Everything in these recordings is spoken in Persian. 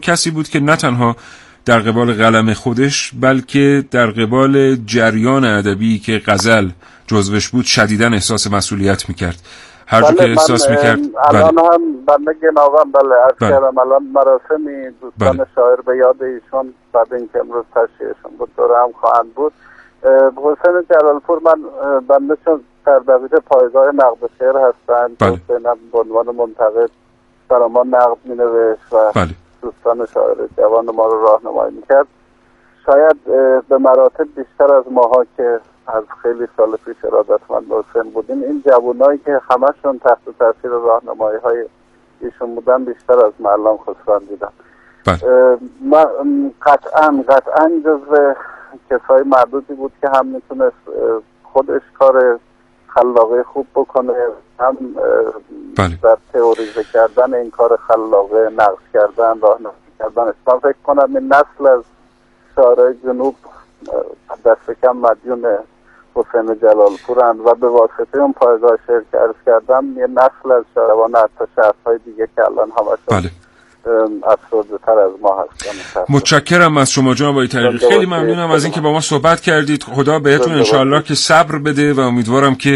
کسی بود که نه تنها در قبال قلم خودش بلکه در قبال جریان ادبی که غزل جزوش بود شدیداً احساس مسئولیت میکرد. هر جا که احساس میکرد الان هم بنده گناوم از کردم الان مراسمی دوستان شاعر به یاد ایشون بعد اینکه امروز تشییعشون بود دوره هم خواهند بود. حسین جلالپور بنده چون سردبیر پایگاه نقد شعر هستند حسین هم به عنوان منتقد برای ما نقد مینوشت و دوستان شاعر جوان ما رو راهنمایی میکرد. شاید به مراتب بیشتر از ماها که از خیلی سال پیش ارادتمند حسین بودیم این جوانایی که همشون تحت تاثیر راهنمایی های ایشون بودن بیشتر از معلم خسرو دیدم. من قطعا جزو کسای معدودی بود که هم میتونست خودش کار خلاقه خوب بکنه، هم در تئوریزه کردن این کار خلاقه، نقد کردن، راهنمایی کردن. من فکر کنم این نسل از شاعرای جنوب دست کم مدیون حسین جلالپورند و به واسطه اون پایگاه شعر که عرض کردم یه نسل از شاعران حتی شهرهای دیگه که الان همشون افسرده تر از ما هستن. متشکرم از شما جناب آقای طریقی، خیلی ممنونم از اینکه با ما صحبت کردید. خدا بهتون انشاءالله که صبر بده و امیدوارم که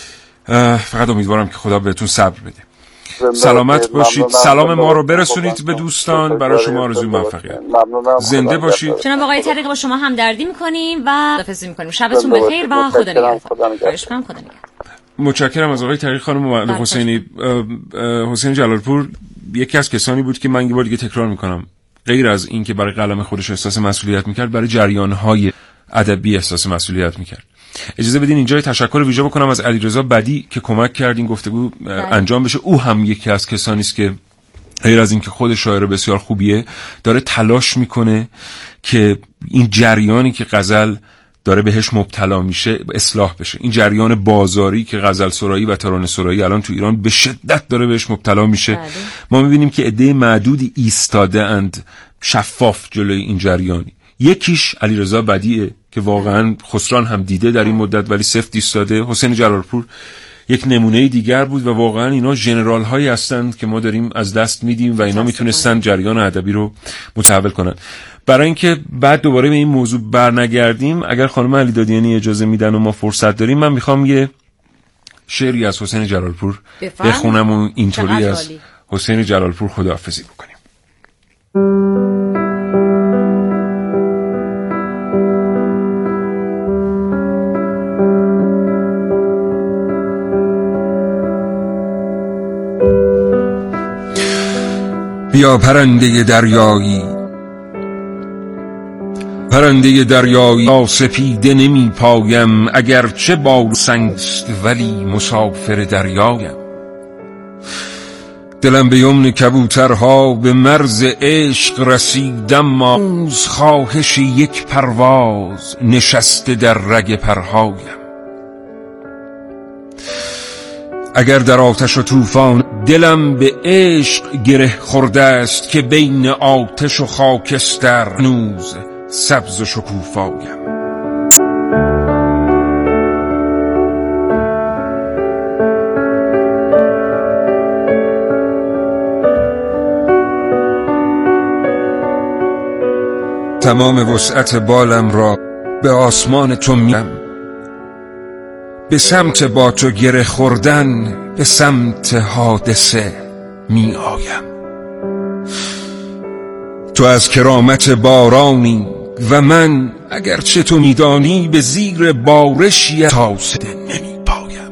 خدا بهتون صبر بده. سلامت باشید، سلام ما رو برسونید به دوستان، برای شما آرزوی موفقیت. زنده باشید. جناب آقای طریقی با شما هم دردی می‌کنیم و خداحافظی می‌کنیم. شبتون بخیر و خدا نگهدار. متشکرم از آقای طریقی خانم و حسین جلالپور یکی از کسانی بود که من یه بار دیگه تکرار می‌کنم، غیر از این که برای قلم خودش احساس مسئولیت می‌کرد، برای جریان‌های ادبی احساس مسئولیت می‌کرد. اجازه بدین اینجا تشکر ویژه بکنم از علیرضا بدی که کمک کرد این گفتگو انجام بشه. او هم یکی از کسانی است که غیر از این که خود شاعر بسیار خوبیه داره تلاش میکنه که این جریانی که غزل داره بهش مبتلا میشه اصلاح بشه. این جریان بازاری که غزل سرایی و ترانه سرایی الان تو ایران به شدت داره بهش مبتلا میشه. ما میبینیم که عده معدودی ایستاده اند شفاف جلوی این جریانی. یکیش علیرضا بدیعه که واقعا خسران هم دیده در این مدت ولی سفت ایستاده. حسین جلالپور یک نمونه دیگر بود و واقعا اینا ژنرال هایی هستند که ما داریم از دست میدیم و اینا میتونستن جریان ادبی رو متحول کنن. برای اینکه بعد دوباره به این موضوع برنگردیم، اگر خانم علیدادیانی اجازه میدن و ما فرصت داریم، من میخوام یه شعری از حسین جلالپور بخونم و اینطوری از حسین جلالپور خداحافظی بکنیم. بیا پرنده دریایی، پرنده دریایی سپیده نمی پایم، اگرچه بال سنگست ولی مسافر دریایم. دلم به یمن کبوترها به مرز عشق رسیدم، موز خواهش یک پرواز نشسته در رگ پرهایم. اگر در آتش و طوفان دلم به عشق گره خورده است، که بین آتش و خاکستر هنوز سبز و شکوفایم. تمام وسعت بالم را به آسمان تو می‌برم، به سمت با تو گره خوردن، به سمت حادثه می آیم. تو از کرامت بارانی و من اگرچه تو میدانی به زیر بارشی تاسده نمی پایم.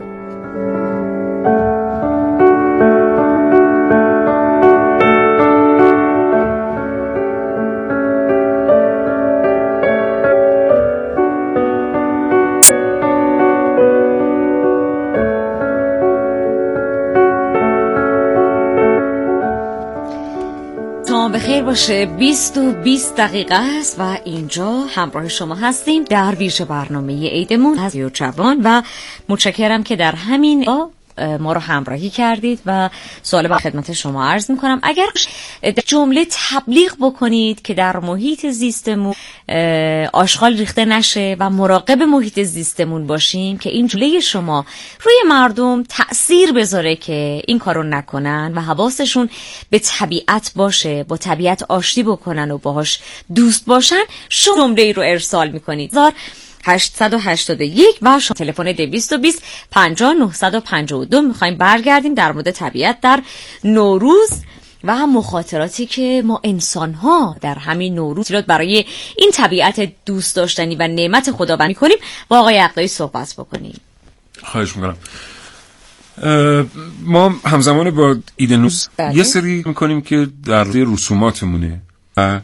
بخیر باشه. 20 دقیقه است و اینجا همراه شما هستیم در ویژه برنامه عیدمون از یو جوان و متشکرم که در همین ما رو همراهی کردید و سوال با خدمت شما عرض میکنم اگر جمله تبلیغ بکنید که در محیط زیستمون آشغال ریخته نشه و مراقب محیط زیستمون باشیم که این جمله شما روی مردم تأثیر بذاره که این کارو نکنن و حواسشون به طبیعت باشه، با طبیعت آشتی بکنن و باهاش دوست باشن، شما جمله ای رو ارسال میکنید 881 و تلفن 220 50 952. میخوایم برگردیم در مورد طبیعت در نوروز و هم مخاطراتی که ما انسان ها در همین نوروز برای این طبیعت دوست داشتنی و نعمت خداوند میکنیم با آقای عقدایی صحبت بکنیم. خواهش میکنم. ما همزمان با عید نوروز یه سری میکنیم که در رسوماتمونه و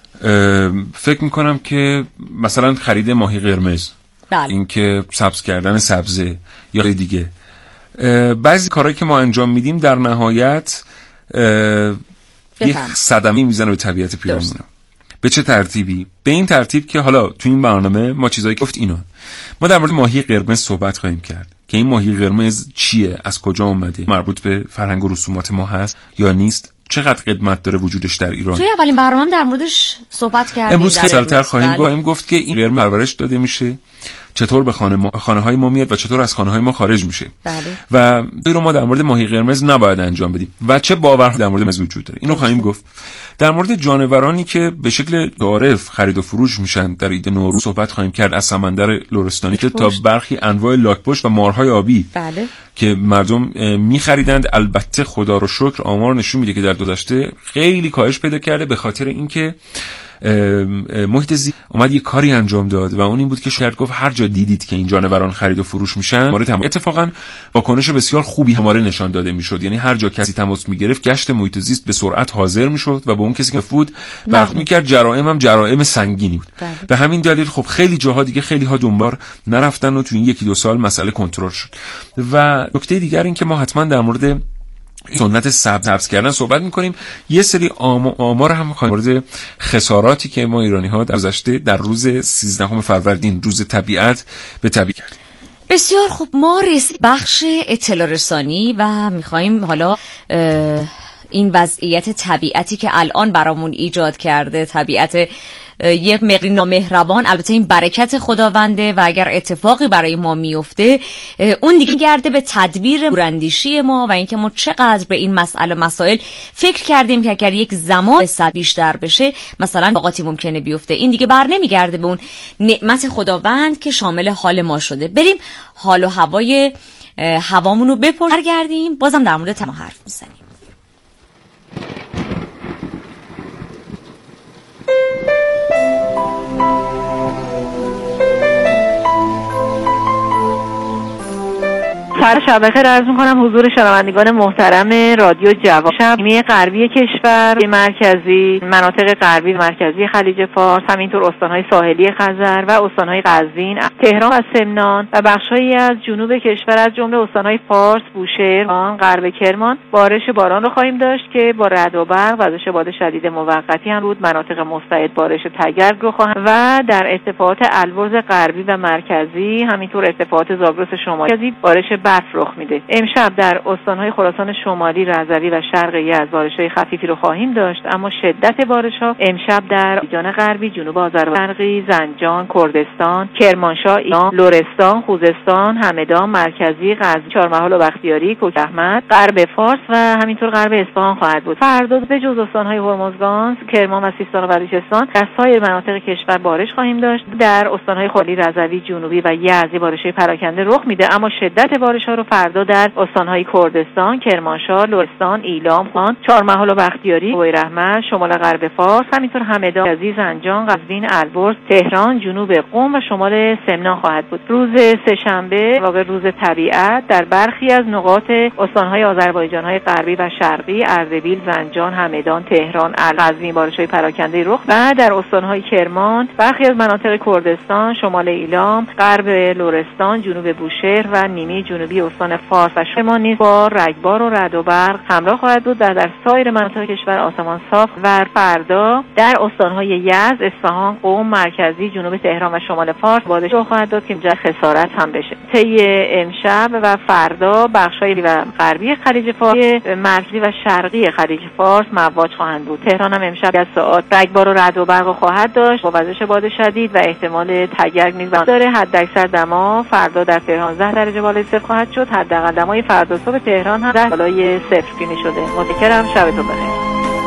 فکر میکنم که مثلا خرید ماهی قرمز، این که سبز کردن سبزه یا دیگه بعضی کارهایی که ما انجام میدیم در نهایت یک صدمه میزنه به طبیعت پیرامون. به چه ترتیبی؟ به این ترتیب که حالا تو این برنامه ما چیزایی گفت اینا ما در مورد ماهی قرمز صحبت خواهیم کرد که این ماهی قرمز چیه، از کجا اومده، مربوط به فرهنگ و رسومات ما هست یا نیست، چقدر قدمت داره وجودش در ایران. توی اولین برنامه در موردش صحبت کردیم. امروز خیلی‌تر خواهیم گفت که این قرمز پرورش داده میشه، چطور به خانه‌های ما میاد و چطور از خانه‌های ما خارج میشه. بله. و این رو ما در مورد ماهی قرمز نباید انجام بدیم و چه باور در مورد وجود داره. اینو خواهیم گفت. در مورد جانورانی که به شکل عارف خرید و فروش میشن در عید نوروز صحبت خواهیم کرد، از سمندر لرستانی که تا برخی انواع لاک‌پشت و مارهای آبی. بله. که مردم می‌خریدند. البته خدا رو شکر آمار نشون میده که در گذشته خیلی کاهش پیدا کرده به خاطر اینکه محیط زیست اومد یه کاری انجام داد و اون این بود که شاید گفت هر جا دیدید که این جانوران خرید و فروش میشن اتفاقا واکنش بسیار خوبی هماره نشان داده میشد. یعنی هر جا کسی تماس میگرفت گشت محیط زیست به سرعت حاضر میشد و به اون کسی که فود برخورد میکرد. جرائم هم جرائم سنگینی بود. به همین دلیل خب خیلی جاها دیگه خیلی ها دنبال نرفتن و تو این 1-2 سال مسئله کنترل شد. و نکته دیگر این که ما حتما در مورد سنت سبز کردن صحبت میکنیم. یه سری آمار هم خواهیم مورد خساراتی که ما ایرانی ها در گذشته در روز 13 فروردین روز طبیعت به طبیعت کردیم. بسیار خوب، ما رسید بخش اطلاع رسانی و میخوایم حالا این وضعیت طبیعتی که الان برامون ایجاد کرده، طبیعت یک مقدار نامهربان، البته این برکت خداونده و اگر اتفاقی برای ما میفته اون دیگه گرده به تدبیر دوراندیشی ما و اینکه ما چقدر به این مسائل فکر کردیم که اگر یک زمان صد بیشتر بشه مثلا واقعی ممکنه بیفته. این دیگه بر نمیگرده به اون نعمت خداوند که شامل حال ما شده. بریم حال و هوای هوامون رو برگردیم، بازم در مورد تما حرف میزنیم. شب بخیر عرض می‌کنم حضور شنوندگان محترم رادیو جوان. شب نیمه غربی کشور، مرکزی، مناطق غربی مرکزی خلیج فارس، همینطور استان‌های ساحلی خزر و استان‌های قزوین، تهران و سمنان و بخش‌هایی از جنوب کشور از جمله استان‌های فارس، بوشهر، غرب کرمان بارش باران رو خواهیم داشت که با رعد و برق و وزش باد شدید موقتی هم بود. مناطق مستعد بارش تگرگ رو خواهند و در ارتفاعات البرز غربی و مرکزی همینطور ارتفاعات زاگرس شمالی بارش برف رخ میده. امشب در استان‌های خراسان شمالی، رضوی و شرق یزد بارش‌های خفیفی رو خواهیم داشت، اما شدت بارش‌ها امشب در جنوب غربی، جنوب آذربایجان، شرقی، زنجان، کردستان، کرمانشاه، ایلام، لرستان، خوزستان، همدان، مرکزی، غزنی، چهارمحال و بختیاری، کوک احمد، غرب فارس و همینطور غرب اصفهان خواهد بود. فردا به جز استان‌های هرمزگان، کرمان و سیستان و بلوچستان در سایر مناطق کشور بارش خواهیم داشت. در استان‌های خالی، رضوی، جنوبی و یزدی بارش‌های پراکنده رخ میده، اما شدت بارش‌ها رو فردا در استان‌های کردستان، کرمانشاه، لرستان، ایلام، خان، چهارمحال و بختیاری، کوه‌رحمت، شمال غرب فارس، همینطور همدان، یزد، زنجان، قزوین، البرز، تهران، جنوب قم و شمال سمنان خواهد بود. روز سه‌شنبه واقع روز طبیعت در برخی از نقاط استان‌های آذربایجان‌های غربی و شرقی، اردبیل، زنجان، همدان، تهران، قزوین بارش‌های پراکنده رخ و در استان‌های کرمان، برخی از مناطق کردستان، شمال ایلام، غرب لرستان، جنوب بوشهر و نیمه جنوبی غربی استان فارس و شمال نیز با رگبار و رعد و برق همراه خواهد بود و در سایر مناطق کشور آسمان صاف و فردا در استان‌های یزد، اصفهان، قم، مرکزی، جنوب تهران و شمال فارس بارش خواهد داد که خسارت هم بشه. طی امشب و فردا بخش‌های و غربی خلیج فارس، مرکزی و شرقی خلیج فارس مواج خواهند بود. تهران هم امشب از ساعات رگبار و رعد و برق خواهد داشت با وزش باد شدید و احتمال تگرگ نیز داره. حداکثر دما فردا در تهران 10 درجه بالای صفر خواهد شد. حداقل دمای فردا صبح تهران هم 10 بالای صفر بینی شده. متشکرم، شبتون بخیر.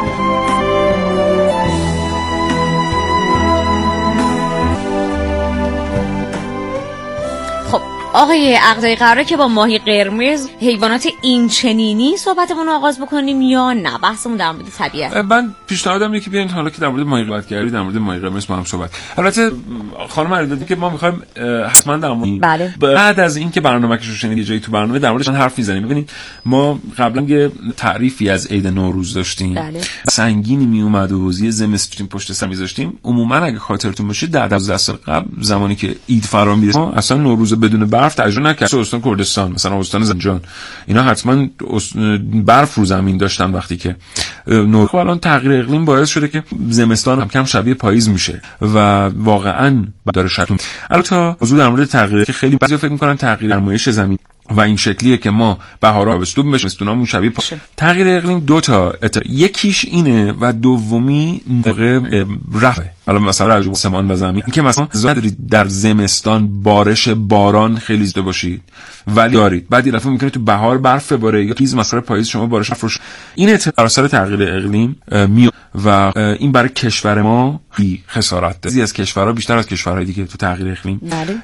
آقای عقدایی قراره که با ماهی قرمز حیوانات این چنینی صحبتمون رو آغاز بکنیم یا نه بحثمون در مورد طبیعت؟ من پیشنهادم اینه که بیاین حالا که در مورد ماهی صحبت کردید در مورد ماهی قرمز با هم صحبت. البته خانم علیدادی که ما می‌خوایم حتما در مورد بعد از اینکه برنامه‌اش رو شنیدید جایی تو برنامه در موردش حرف می‌زنیم. ببینید ما قبلا یه تعریفی از عید نوروز داشتیم. سنگینی میومد و حوزه زمستون پشت سر می‌ذاشتیم. عموما اگه خاطرتون باشه در 12 سال قبل زمانی که عید فرا میرسه اصلا نوروز بدون برف تجربه نکرد. استان کردستان مثلا استان زنجان اینا حتما برف رو زمین داشتن وقتی که نوروز. الان تغییر اقلیم باعث شده که زمستان هم کم شبیه پاییز میشه و واقعا داره شکل. البته موضوع در مورد تغییر که خیلی بعضی فکر میکنن تغییر نمایش زمین و این شکلیه که ما بهار آبستون بشه استونامون شبیه تغییر اقلیم دو تا یکیش اینه و دومی موقع رفعه. حالا مثلا راجع به آسمان و زمین که مثلا در زمستان باران خیلی زیاد باشید ولی دارید بعد یه دفعه میکنه تو بهار برف بباره یا تیز مثلا پاییز شما بارش فرش. این اثر تغییر اقلیم میاد و این برای کشور ما خسارت ده. از کشورها بیشتر از کشورهای دیگه تو تغییر اقلیم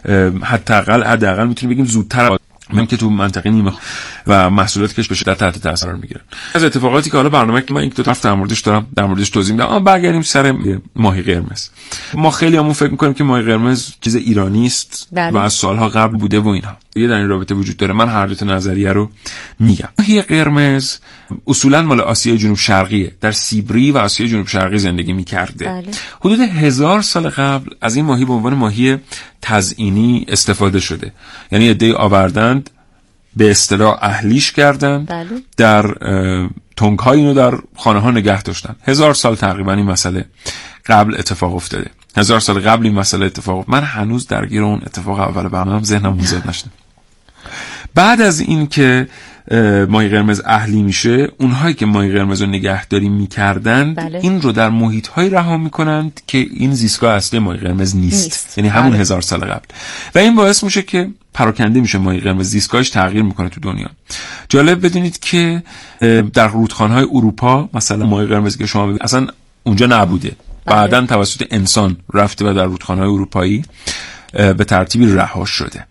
حداقل میتونیم بگیم زودتر من که تو منطقه نیمه و محصولات کش بشه در تحت تاثیر قرار میگیرن. از اتفاقاتی که حالا برنامه که من یک دو طرف در موردش دارم در موردش توضیح میدم. برگردیم سر ماهی قرمز. ما خیلی همون فکر میکنیم که ماهی قرمز چیز ایرانی است و از سالها قبل بوده و اینها. یه در این رابطه وجود داره. من هر دو تا نظریه رو میگم. ماهی قرمز اصولا مال آسیای جنوب شرقیه. در سیبری و آسیای جنوب شرقی زندگی میکرده. حدود 1000 سال قبل از این ماهی به عنوان ماهی تزئینی استفاده شده. یعنی عده‌ای آوردند به اصطلاح اهلیش کردن در تنگ‌های اینو در خانه‌ها نگه داشتن. 1000 سال تقریبا این مسئله قبل اتفاق افتاده. 1000 سال قبل این مسئله اتفاق افتاد. من هنوز درگیر اون اتفاق اول برنامه‌ام ذهنم زد نشد. بعد از این که ماهی قرمز اهلی میشه اونهایی که ماهی قرمز رو نگهداری میکردند این رو در محیط‌های رها میکنند که این زیستگاه اصلی ماهی قرمز نیست. یعنی همون 1000 سال قبل و این باعث میشه که پراکنده میشه ماهی قرمز. زیستگاهش تغییر میکنه تو دنیا. جالب بدونید که در رودخانه‌های اروپا مثلا ماهی قرمزی که شما ببینید اصلا اونجا نبوده. بعداً توسط انسان رفته و در رودخانه‌های اروپایی به ترتیبی رها شده.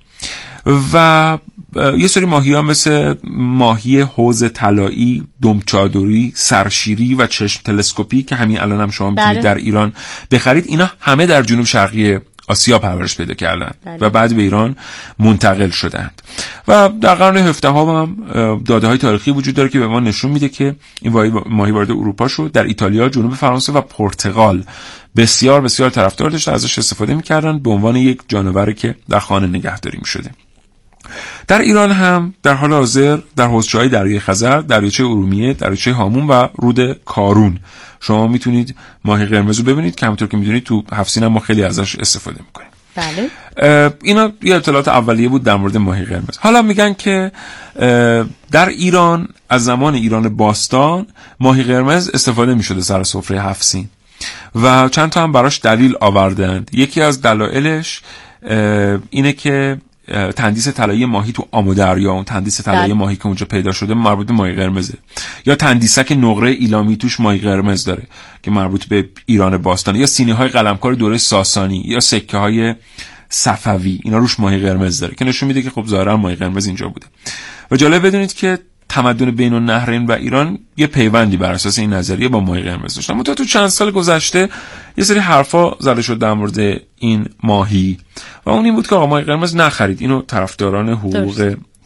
و یه سری ماهی‌ها مثل ماهی حوض طلایی، دمچادری، سرشیری و چشم تلسکوپی که همین الان هم شما میتونید در ایران بخرید، اینا همه در جنوب شرقی آسیا پرورش پیدا کردن و بعد به ایران منتقل شدند. و در قرن 17 هم داده‌های تاریخی وجود داره که به ما نشون میده که این ماهی وارد اروپا شد. در ایتالیا، جنوب فرانسه و پرتغال بسیار بسیار طرفدار داشتن، ازش استفاده می‌کردن به عنوان یک جانوری که در خانه نگهداری می‌شده. در ایران هم در حال حاضر در حوضچه‌های دریای خزر، دریاچه ارومیه، دریاچه هامون و رود کارون شما میتونید ماهی قرمز رو ببینید که همونطور که میدونید تو هفسین هم ما خیلی ازش استفاده میکنیم. بله. اینا یه اطلاعات اولیه بود در مورد ماهی قرمز. حالا میگن که در ایران از زمان ایران باستان ماهی قرمز استفاده میشده سر سفره هفسین و چند تا هم براش دلیل آوردند. یکی از دلایلش اینه که تندیس طلایی ماهی تو آمودریا، اون تندیس طلایی ماهی که اونجا پیدا شده مربوط به ماهی قرمزه، یا تندیسک نقره ایلامی توش ماهی قرمز داره که مربوط به ایران باستان، یا سینی‌های قلمکار دوره ساسانی، یا سکه‌های صفوی اینا روش ماهی قرمز داره که نشون میده که خب ظاهرا ماهی قرمز اینجا بوده. و جالب بدونید که تمدن بین النهرین و ایران یه پیوندی بر اساس این نظریه با ماهی قرمز داشتن. اما تو چند سال گذشته یه سری حرفا زده شد در مورد این ماهی و اون این بود که آقا ماهی قرمز نخرید. اینو طرفداران حقوق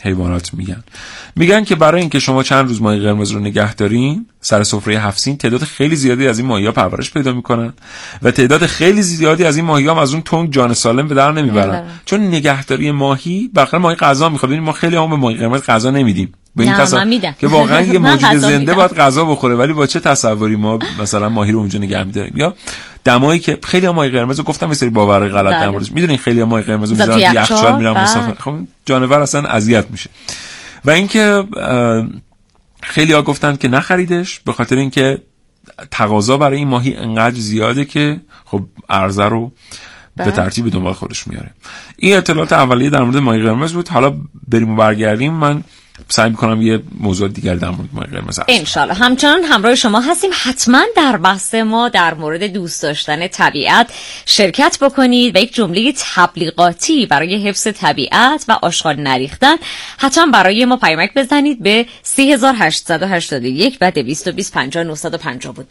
حیوانات میگن که برای اینکه شما چند روز ماهی قرمز رو نگه دارین سر سفره 7 سین، تعداد خیلی زیادی از این ماهی‌ها پرورش پیدا میکنن و تعداد خیلی زیادی از این ماهی‌ها از اون تنگ جان سالم به در نمیبرن، چون نگهداری ماهی بالاخره ماهی غذا میخواد. ما خیلی هم به ماهی قرمز غذا نمیدیم به این تصور که واقعا یه موجود زنده باید غذا بخوره، ولی با چه تصوری ما مثلا ماهی رو اونجا نگه می‌داریم؟ یا دمایی که خیلی ماهی قرمز رو گفتم یه سری باور غلط در موردش میدونین، خیلی ماهی قرمز رو میذارن یخچال میرن مسافر، خب جانور اصلا اذیت میشه. و اینکه خیلی‌ها گفتن که نخریدش به خاطر اینکه تقاضا برای این ماهی انقدر زیاده که خب عرضه رو به ترتیب دنبال خودش میاره. این اطلاعات اولیه در مورد ماهی قرمز بود. حالا بریم و برگردیم، من سعی میکنم یه موضوع دیگر در مورد ماهی قرمز انشالله همچنان همراه شما هستیم. حتما در بحث ما در مورد دوست داشتن طبیعت شرکت بکنید و یک جمله تبلیغاتی برای حفظ طبیعت و آشغال نریختن حتما برای ما پیامک بزنید به 3881 و 2250950 بود.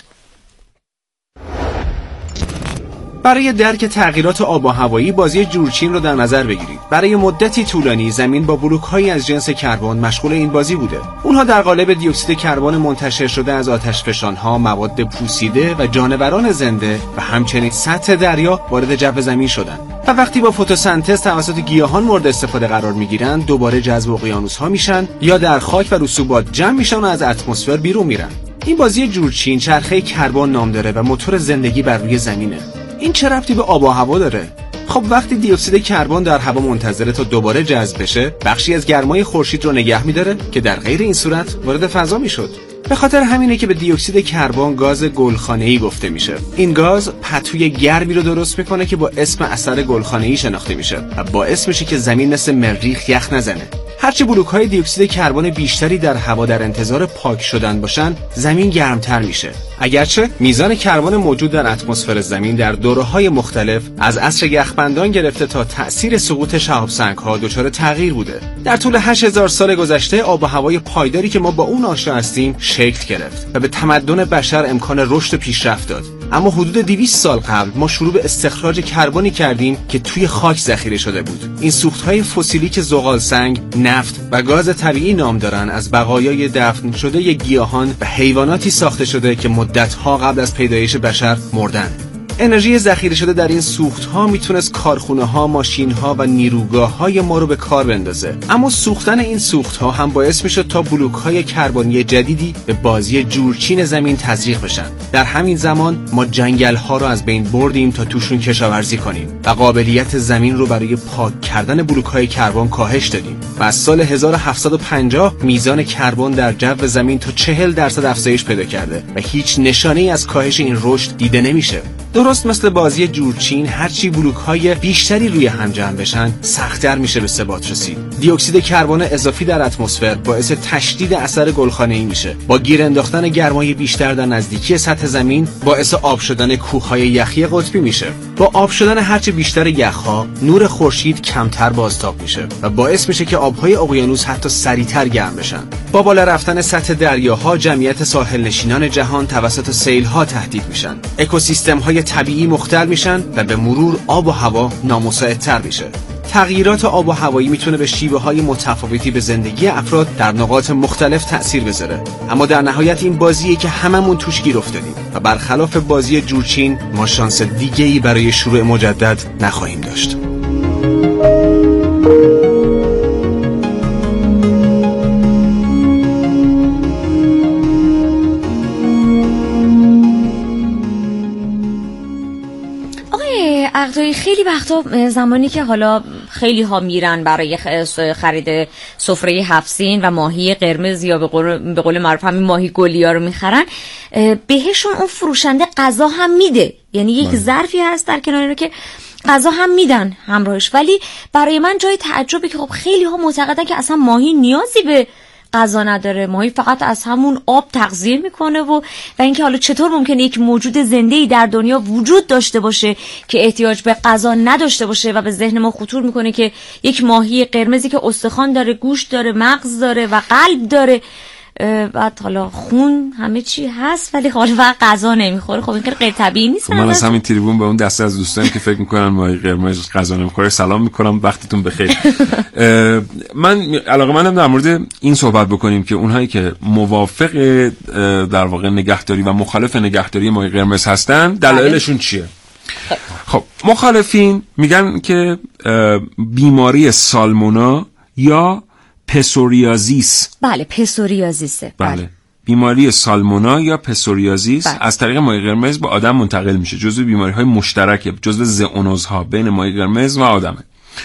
برای درک تغییرات آب و هوایی بازی جورچین رو در نظر بگیرید. برای مدتی طولانی زمین با بلوک‌هایی از جنس کربن مشغول این بازی بوده. اونها در قالب دی اکسید کربن منتشر شده از آتشفشان‌ها، مواد پوسیده و جانوران زنده و همچنین سطح دریا وارد جو زمین شدند. و وقتی با فتوسنتز توسط گیاهان مورد استفاده قرار می‌گیرند، دوباره جذب اقیانوس‌ها میشن یا در خاک و رسوبات جمع میشن و از اتمسفر بیرون میرن. این بازی جورچین چرخه کربن نام داره و موتور زندگی بر روی زمینه. این چه ربطی به آب و هوا داره؟ خب وقتی دی اکسید کربن در هوا منتظره تا دوباره جذب بشه، بخشی از گرمای خورشید رو نگه می‌داره که در غیر این صورت وارد فضا میشد. به خاطر همینه که به دی اکسید کربن گاز گلخانه‌ای گفته میشه. این گاز پتوی گرمی رو درست میکنه که با اسم اثر گلخانه‌ای شناخته میشه و باعث میشه که زمین مثل مریخ یخ نزنه. هرچی بلوک‌های دی اکسید کربن بیشتری در هوا در انتظار پاک شدن باشن، زمین گرمتر میشه. اگرچه میزان کربن موجود در اتمسفر زمین در دوره‌های مختلف از عصر یخبندان گرفته تا تأثیر سقوط شهاب‌سنگ‌ها دچار تغییر بوده. در طول 8000 سال گذشته آب و هوای پایداری که ما با اون آشنا هستیم شکل گرفت و به تمدن بشر امکان رشد و پیشرفت داد. اما حدود 200 سال قبل ما شروع به استخراج کربنی کردیم که توی خاک ذخیره شده بود. این سوخت‌های فسیلی که زغال سنگ، نفت و گاز طبیعی نام دارن از بقایای دفن شده گیاهان و حیواناتی ساخته شده که مدت‌ها قبل از پیدایش بشر مردن. انرژی ذخیره شده در این سوخت‌ها میتونست کارخونه‌ها، ماشین‌ها و نیروگاه‌های ما رو به کار بندازه. اما سوختن این سوخت‌ها هم باعث میشد تا بلوک‌های کربنی جدیدی به بازی جورچین زمین تزریق بشن. در همین زمان ما جنگل‌ها رو از بین بردیم تا توشون کشاورزی کنیم و قابلیت زمین رو برای پاک کردن بلوک‌های کربن کاهش دادیم. و از سال 1750 میزان کربن در جو زمین تا 40% افزایش پیدا کرده و هیچ نشانه‌ای از کاهش این رشد دیده نمیشه. درست مثل بازی جورچین، هرچی بلوک‌های بیشتری روی هم جمع بشن سخت‌تر میشه به ثبات رسید. دی اکسید کربن اضافی در اتمسفر باعث تشدید اثر گلخانه‌ای میشه. با گیر انداختن گرمای بیشتر در نزدیکی سطح زمین باعث آب شدن کوههای یخی قطبی میشه. با آب شدن هرچه بیشتر یخ‌ها، نور خورشید کمتر بازتاب میشه و باعث میشه که آب‌های اقیانوس حتی سریعتر گرم بشن. با بالا رفتن سطح دریاها، جمعیت ساحل نشینان جهان توسط سیل‌ها تهدید میشن. اکوسیستم‌های طبیعی مختل میشن و به مرور آب و هوا نامساعدتر میشه. تغییرات آب و هوایی میتونه به شیوه‌های متفاوتی به زندگی افراد در نقاط مختلف تأثیر بذاره، اما در نهایت این بازیه که هممون توش گیر افتادیم و برخلاف بازی جورچین ما شانس دیگه‌ای برای شروع مجدد نخواهیم داشت. خیلی وقتا زمانی که حالا خیلی ها میرن برای خرید سفره 7 سین و ماهی قرمز یا به قول معروف همین ماهی گلیا رو میخرن، بهشون اون فروشنده غذا هم میده، یعنی یک ظرفی هست در کنار رو که غذا هم میدن همراهش. ولی برای من جای تعجبی که خب خیلی ها معتقدن که اصلا ماهی نیازی به غذا نداره، ماهی فقط از همون آب تغذیه میکنه و اینکه حالا چطور ممکنه یک موجود زنده‌ای در دنیا وجود داشته باشه که احتیاج به غذا نداشته باشه و به ذهن ما خطور میکنه که یک ماهی قرمزی که استخوان داره، گوشت داره، مغز داره و قلب داره بعد حالا خون همه چی هست ولی حالا فقط غذا نمیخوره. خب این خیلی غیر طبیعی نیست؟ من از همین تریبون به اون دسته از دوستانی که فکر میکنن ماهی قرمز غذا نمیخوره سلام میکنم، وقتتون بخیر. من علاقه‌مندم در مورد این صحبت بکنیم که اونهایی که موافق در واقع نگهداری و مخالف نگهداری ماهی قرمز هستن دلایلشون چیه. خب مخالفین میگن که بیماری سالمونا یا پسوریازیس، بله پسوریازیسه، بله بیماری سالمونا یا پسوریازیس از طریق ماهی قرمز به آدم منتقل میشه. جزو بیماری‌های مشترکه، جزو زئونوزها بین ماهی قرمز و آدمه.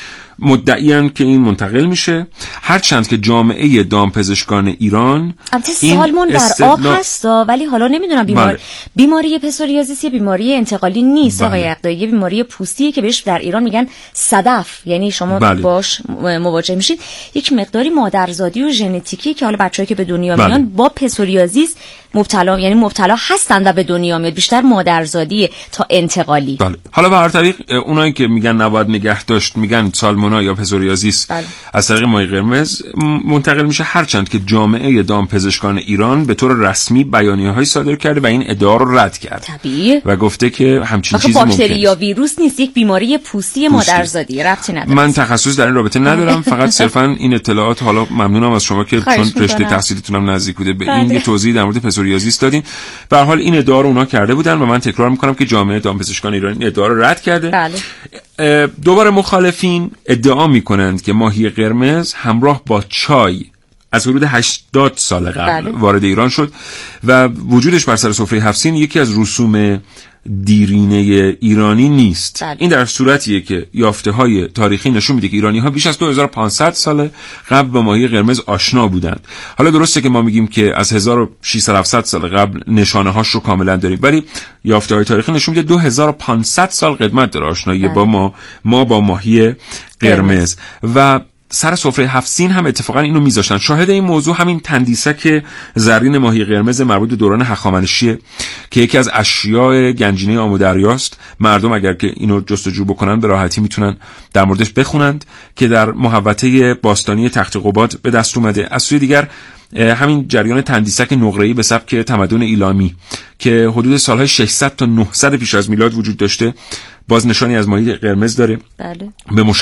مدعیان که این منتقل میشه، هرچند که جامعه دامپزشکان ایران سالمون در آب هستا ولی حالا نمیدونم بیماری پسوریازیس یه بیماری انتقالی نیست آقای عقدایی، یه بیماری پوستیه که بهش در ایران میگن صدف، یعنی شما باش مواجه میشید. یک مقداری مادرزادی و ژنتیکی که حالا بچه‌ای که به دنیا میان با پسوریازیس مبتلا هستن و به دنیا میاد، بیشتر مادرزادیه تا انتقالی. بله. حالا به هر طریق اونایی که میگن نباید نگه داشت، میگن سالمونا یا پسوریازیس از طریق ماهی قرمز منتقل میشه، هرچند که جامعه دامپزشکان ایران به طور رسمی بیانیه‌های صادر کرده و این ادعا رو رد کرد. طبیعیه. و گفته که همچین چیزی ممکنه. باکتری یا ویروس نیست، یک بیماری پوستی مادرزادی، ربطی نداره. من تخصص در این رابطه ندارم، فقط صرفا این اطلاعات. حالا ممنونم از شما که چون رشته تحصیلیتونم نزدیک بوده به این یه توضیح در مورد پسوریازیس دادین. به هر حال این ادعا رو اونا کرده بودن و من تکرار میکنم که جامعه دامپزشکان ایران این ادعا رو رد کرده. بله. دوباره مخالفین ادعا میکنند که ماهی قرمز همراه با چای از حدود 80 سال قبل وارد ایران شد و وجودش بر سر سفره 7 سین یکی از رسوم دیرینه ایرانی نیست. این در صورتیه که یافته‌های تاریخی نشون میده که ایرانی‌ها بیش از 2500 سال قبل با ماهی قرمز آشنا بودند. حالا درسته که ما میگیم که از 1600 سال قبل نشانه‌هاش رو کاملا داریم، ولی یافته‌های تاریخی نشون میده 2500 سال قدمت داره آشنایی با ما با ماهی قرمز. و سر سفره 7 سین هم اتفاقا اینو میذاشتن. شاهد این موضوع همین تندیسک زرین ماهی قرمز مربوط به دوران هخامنشیه که یکی از اشیاء گنجینه آمودریاست. مردم اگر که اینو جستجو بکنن به راحتی میتونن در موردش بخونند که در محوطه باستانی تخت قباد به دست اومده. از سوی دیگر همین جریان تندیسک نقره‌ای به سبک تمدن ایلامی که حدود سالهای 600 تا 900 پیش از میلاد وجود داشته باز نشانی از ماهی قرمز داره. بله.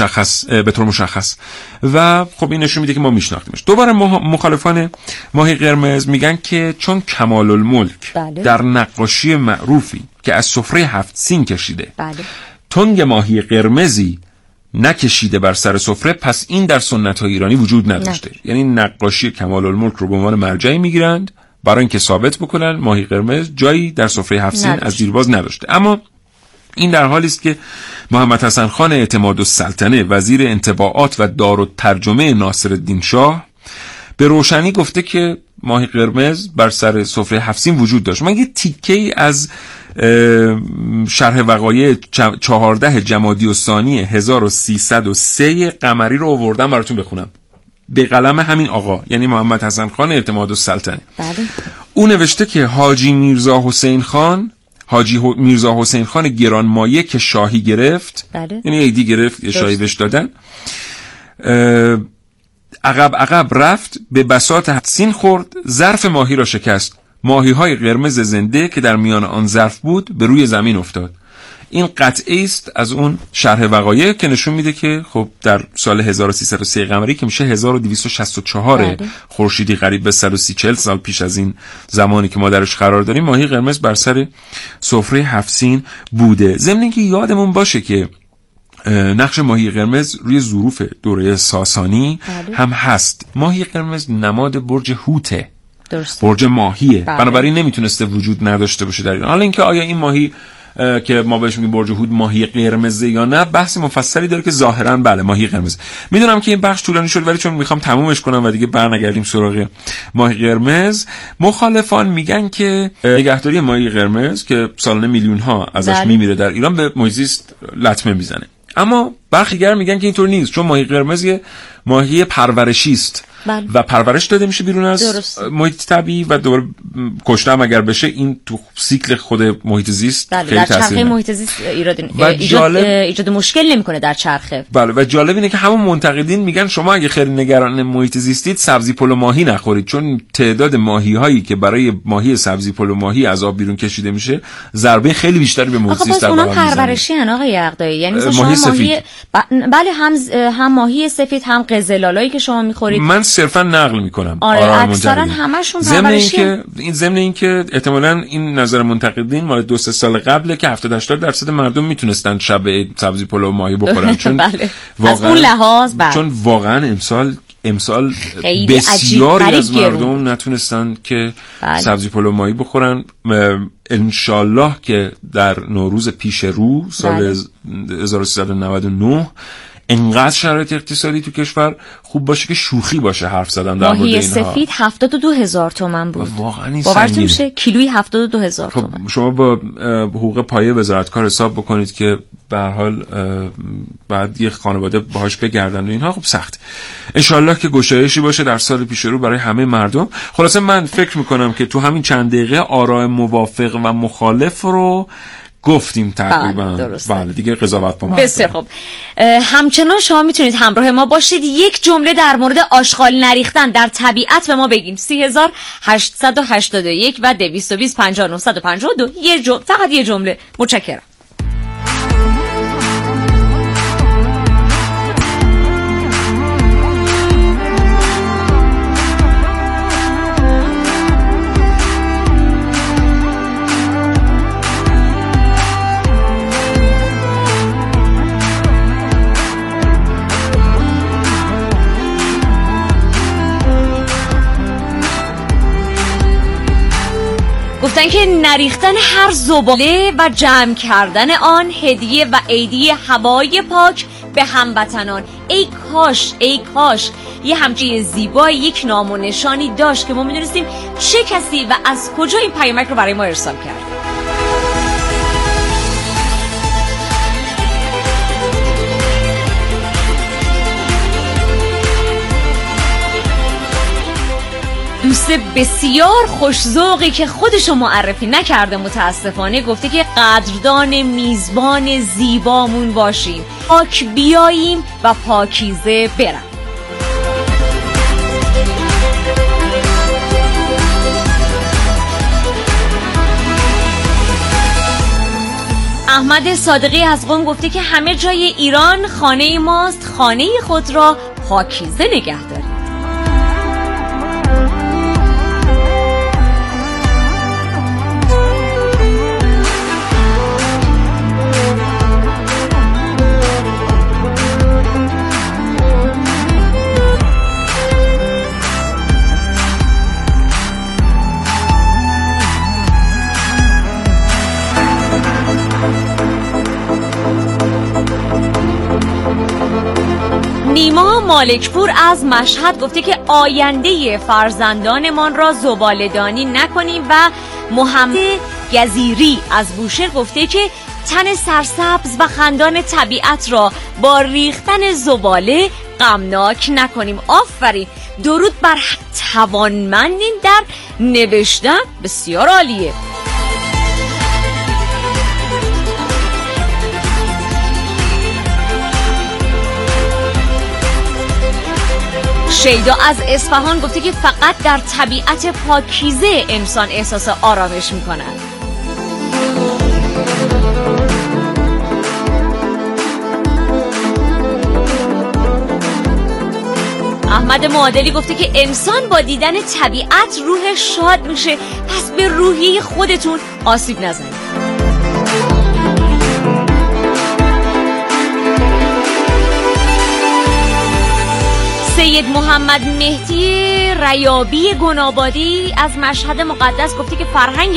به طور مشخص. و خب این نشون میده که ما میشناختیمش. دوباره مخالفان ماهی قرمز میگن که چون کمال الملک در نقاشی معروفی که از سفره 7 سین کشیده تنگ ماهی قرمزی نکشیده بر سر سفره، پس این در سنت‌های ایرانی وجود نداشته. یعنی نقاشی کمال الملک رو به عنوان مرجعی میگیرند برای اینکه ثابت بکنن ماهی قرمز جایی در سفره 7 سین از دیرباز نداشته. اما این در حالی است که محمد حسن خان اعتمادالسلطنه وزیر انطباعات و دارالترجمه ناصرالدین شاه به روشنی گفته که ماهی قرمز بر سر سفره 7 سین وجود داشت. من یه تیکه‌ای از شرح وقایع 14 جمادی الثانی 1303 قمری رو آوردم براتون بخونم به قلم همین آقا، یعنی محمد حسن خان اعتمادالسلطنه. او نوشته که حاجی میرزا حسین خان گرانمایه که شاهی گرفت، یعنی ایدی گرفت شاهی بهش دادن، عقب رفت به بساط 7 سین خورد، ظرف ماهی را شکست، ماهی های قرمز زنده که در میان آن ظرف بود به روی زمین افتاد. این قطعه است از اون شرح وقایع که نشون میده که خب در سال 1303 قمری که میشه 1264 خورشیدی قریب به 130 سال پیش از این زمانی که ما درش قرار داریم ماهی قرمز بر سر سفره 7 سین بوده. ضمن اینکه یادمون باشه که نقش ماهی قرمز روی ظروف دوره ساسانی هم هست. ماهی قرمز نماد برج هوته، برج ماهیه، بنابراین نمیتونسته وجود نداشته باشه در ایران. حالا اینکه آیا این ماهی که ما بهش میگیم برج هود ماهی قرمزه یا نه بحث مفصلی داره که ظاهرا بله ماهی قرمز. میدونم که این بخش طولانی شد ولی چون میخوام تمومش کنم و دیگه برنگردیم سراغ ماهی قرمز، مخالفان میگن که نگهداری ماهی قرمز که سالانه میلیون ها ازش میمیره در ایران به محیط زیست لطمه میزنه. اما برخی دیگر میگن که اینطور نیست، چون ماهی قرمز یه ماهی پرورشی است و پرورش داده میشه بیرون از محیط طبیعی و دوباره کشته هم اگر بشه این تو سیکل خود محیط زیست خیلی در چرخه محیط زیست ایجاد مشکل نمیکنه در چرخه. بله و جالب اینه که همون منتقدین میگن شما اگه خیلی نگران محیط زیستید سبزی پلو ماهی نخورید، چون تعداد ماهی هایی که برای ماهی سبزی پلو ماهی از آب بیرون کشیده میشه ضربه خیلی بیشتری به محیط زیست داره. آخه پرورشی ان آقای عقدایی، یعنی مثلا ماهی سفید. بله هم ماهی سفید هم قزلالایی که شما میخورید. من صرفا نقل میکنم. آره اکثرا همشون پرورشی. ضمن اینکه احتمالاً این نظر منتقدین مال 2-3 سال قبله که 70-80% مردم میتونستن شب سبزی پلو ماهی بخورن چون بله. از اون لحاظ چون واقعا امسال بسیاری از مردم نتونستن که سبزی پلو ماهی بخورن. انشالله که در نوروز پیش رو سال 1399 انقدر شرایط اقتصادی تو کشور خوب باشه که شوخی باشه حرف زدن در مورد اینها. ماهی سفید 72,000 تومان بود. واقعا این باورتون میشه کیلویی 72,000 تومان. شما با حقوق پایه وزارتکار حساب بکنید که به هر حال بعد یه خانواده باهاش بگردن و اینها خب سخت. انشالله که گشایشی باشه در سال پیش رو برای همه مردم. خلاصه من فکر میکنم که تو همین چند دقیقه آراء موافق و مخالف رو گفتیم تقریبا. بله دیگه قضاوت با من. بسیار خوب. همچنان شما میتونید همراه ما باشید، یک جمله در مورد آشغال نریختن در طبیعت به ما بگین. 3881 و 220 5952 فقط یه جمله. متشکرم. گفتن که نریختن هر زباله و جمع کردن آن هدیه و عیدی هوای پاک به هموطنان. ای کاش یه همچین زیبای یک نام و نشانی داشت که ما می‌دونستیم چه کسی و از کجا این پیامک رو برای ما ارسال کرد. دوست بسیار خوش‌ذوقی که خودشو معرفی نکرده متاسفانه گفته که قدردان میزبان زیبامون باشیم، پاک بیاییم و پاکیزه برم. احمد صادقی از قم گفته که همه جای ایران خانه ماست، خانه خود را پاکیزه نگه دارید. نیما مالکپور از مشهد گفته که آینده فرزندانمان را زباله‌دانی نکنیم و محمد گزیری از بوشهر گفته که تن سرسبز و خندان طبیعت را با ریختن زباله غمناک نکنیم. آفرین، درود بر توانمندین در نوشتن، بسیار عالیه. شیدا از اصفهان گفته که فقط در طبیعت پاکیزه انسان احساس آرامش می‌کند. احمد معادلی گفته که انسان با دیدن طبیعت روحش شاد میشه، پس به روحیه خودتون آسیب نزنید. سید محمد مهدی ریابی گنابادی از مشهد مقدس گفته که فرهنگ